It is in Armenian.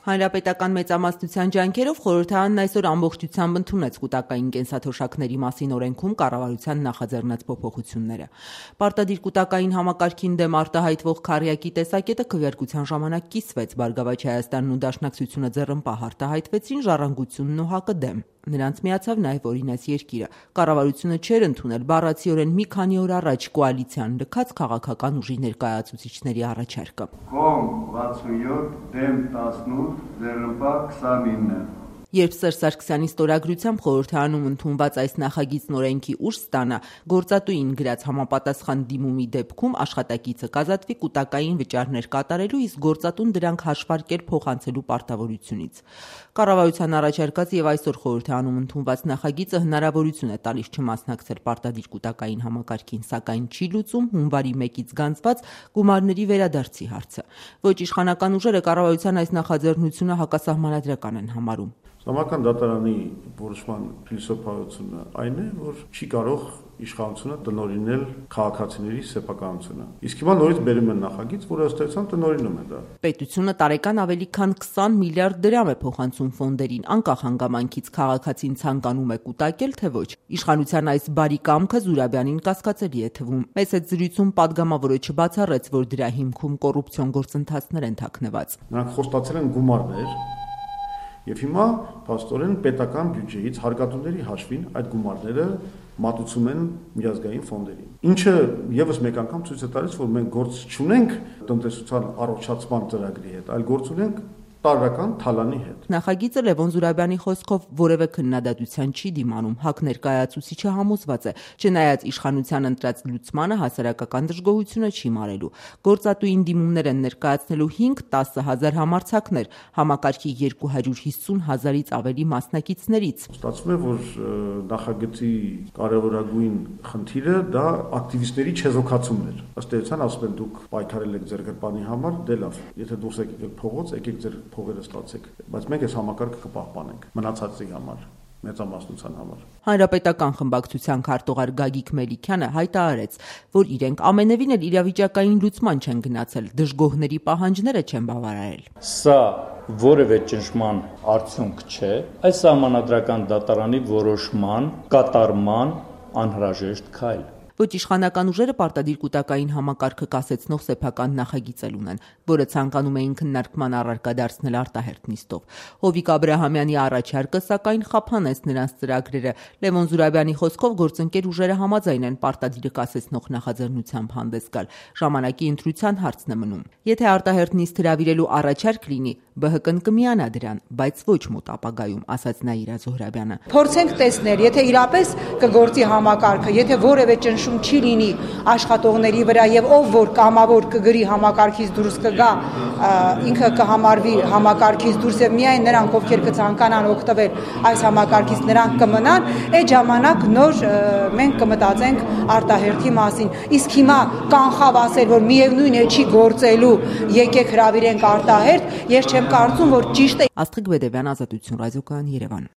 Հանրապետական մեծամասնության ջանքերով խորհրդարանն այսօր ամբողջությամբ ընդունեց կուտակային կենսաթոշակների մասին օրենքում կառավարության նախաձեռնած փոփոխությունները։ Պարտադիր կուտակային համակարգին դեմ արտահայտվող քառյակի տեսակետը քվեարկության ժամանակ կիսվեց, Բարգավաճ Հայաստանն ու Դաշնակցությունը ձեռնպահ արտահայտվեցին, Ժառանգությունն ու ՀԱԿ-ը դեմ։ Նրանց միացավ նաև Օրինաց երկիրը։ Կառավարությունը չէր ընդունել բառացիորեն մի քանի օր առաջ կոալիցիան լքած քաղաքական ուժի ներկայացուցիչների առաջարկը։ Կողմ 67, դեմ 18, ձեռնպահ 29։ Երբ Սերժ Սարգսյանի ստորագրությամբ խորհրդարանում ընդունված այս նախագիծն օրենքի ուժ ստանա, գործատուին գրած համապատասխան դիմումի դեպքում աշխատակիցը կազատվի կուտակային վճարներ կատարելու, իսկ գործատուն դրանք հաշվարկել փոխանցելու պարտավորությունից։ Կառավարության առաջարկած եւ այսօր խորհրդարանում ընդունված նախագիծը հնարավորություն է տալիս չմասնակցել պարտադիր կուտակային համակարգին, սակայն չի լուծում հունվարի 1-ից գանձված գումարների վերադարձի հարցը։ Ոչ իշխանական ուժերը կառավարության այս նախաձեռնությունը հակասահմանադրական են համարում։ Համական դատարանի որոշման փիլիսոփայությունը այն է, որ չի կարող իշխանությունը տնօրինել քաղաքացիների սեփականությունը։ Իսկ հիմա նորից բերում են նախագիծ, որը ըստ էության տնօրինում է դա։ Պետությունը տարեկան ավելի քան 20 միլիարդ դրամ է փոխանցում ֆոնդերին, անկախ հանգամանքից քաղաքացին ցանկանում է կուտակել, թե ոչ։ Իշխանության այս բարի կամքը Զուրաբյանին կասկածելի է թվում։ Մեծ այդ զրույցում падգամավորը չբացառեց, որ դրա հիմքում կոռուպցիոն գործընթացներ են թաքնված։ Նրանք խոստացել են գումարներ, եւ հիմա փաստորեն պետական բյուջեից հարկատուների հաշվին այդ գումարները մատուցում են միջազգային ֆոնդերին։ Ինչը եւս մեկ անգամ ցույց է տալիս, որ մենք գործ չունենք տնտեսության առողջացման ծրագրի հետ, այլ գործ ունենք տարրական թալանի հետ։ Նախագիծը Լևոն Զուրաբյանի խոսքով որևէ քննադատության չի դիմանում։ ՀԱԿ ներկայացուցիչը համոզված է, չնայած իշխանության ընտրած լուծմանը հասարակական դժգոհությունը չի մարելու։ Գործատուին դիմումներ են ներկայացնելու 5-10 հազար համարձակներ, համակարգի 250 հազարից ավելի մասնակիցներից։ Ստացվում է, որ նախագծի կարևորագույն խնդիրը դա ակտիվիստների չեզոքացումն էր։ Ըստ էության ասում են դուք պայքարել եք ձեր գրպանի համար, դե լավ, եթե դուրս եկեք փողոց, եկեք ձեր փողերը ստացեք, բայց մենք այս համակարգը կպահպանենք մնացածի համար, մեծամասնության համար։ Հանրապետական խմբակցության քարտուղար Գագիկ Մելիքյանը հայտարարեց, որ իրենք ամենևին էլ իրավիճակային լուծման չեն գնացել, դժգոհների պահանջները չեն բավարարել։ Սա որևէ ճնշման արդյունք չէ, այս սահմանադրական դատարանի որոշման կատարման անհրաժեշտ քայլ։ Ոչ իշխանական ուժերը պարտադիր կուտակային համակարգը կասեցնող սեփական նախագիծ ունեն, որը ցանկանում էին քննարկման առարկա դարձնել արտահերթ նիստով։ Հովիկ Աբրահամյանի առաջարկը սակայն խափանեց նրանց ծրագրերը։ Լևոն Զուրաբյանի խոսքով գործընկեր ուժերը համաձայն են պարտադիրը կասեցնող նախաձեռնությամբ հանդես գալ։ Ժամանակի ընտրության հարցն է մնում։ Եթե արտահերթ նիստ հրավիրելու առաջարկ լինի, ԲՀԿ-ն կմիանա դրան, բայց ոչ մոտ ապագայում, ասաց Նաիրա Զոհրաբյանը։ Փորձենք տեսնել, եթե իրապես կգործի համակարգը, եթե որևէ ճնշում չի լինի աշխատողների վրա եւ ով որ կամավոր կգրի համակարգից դուրս կգա, ինքը կհամարվի համակարգից դուրս եւ միայն նրանք, ովքեր կցանկանան օգտվել այս համակարգից, նրանք կմնան, այդ ժամանակ նոր մենք կմտածենք արտահերթի մասին։ Իսկ հիմա կանխավ ասել, որ միևնույն է չի գործելու, եկեք հրավիրենք արտահերթ, ես չեմ կարծում, որ ճիշտ է։ Աստղիկ Բեդևյան, Ազատություն ռադիոկայան, Երևան։